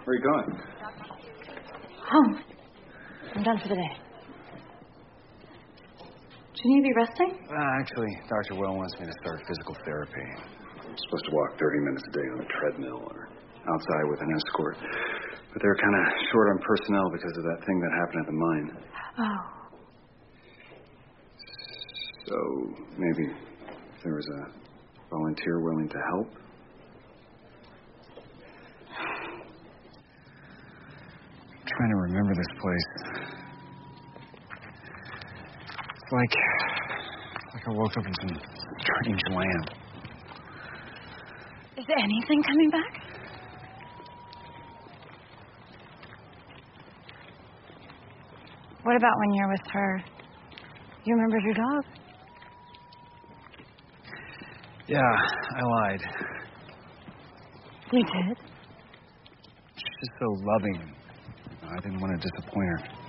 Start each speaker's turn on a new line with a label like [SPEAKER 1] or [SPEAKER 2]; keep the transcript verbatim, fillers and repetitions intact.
[SPEAKER 1] Where are you going?
[SPEAKER 2] Home. I'm done for the day. Shouldn't you be resting?
[SPEAKER 1] Uh, actually, Doctor Well wants me to start physical therapy. I'm supposed to walk thirty minutes a day on a treadmill or outside with an escort. But they're kind of short on personnel because of that thing that happened at the mine.
[SPEAKER 2] Oh.
[SPEAKER 1] So maybe if there was a volunteer willing to help. I'm trying to remember this place. It's like, like I woke up in some strange land.
[SPEAKER 2] Is anything coming back? What about when you're with her? You remembered your dog?
[SPEAKER 1] Yeah, I lied.
[SPEAKER 2] You did?
[SPEAKER 1] She's just so loving. I didn't want to disappoint her.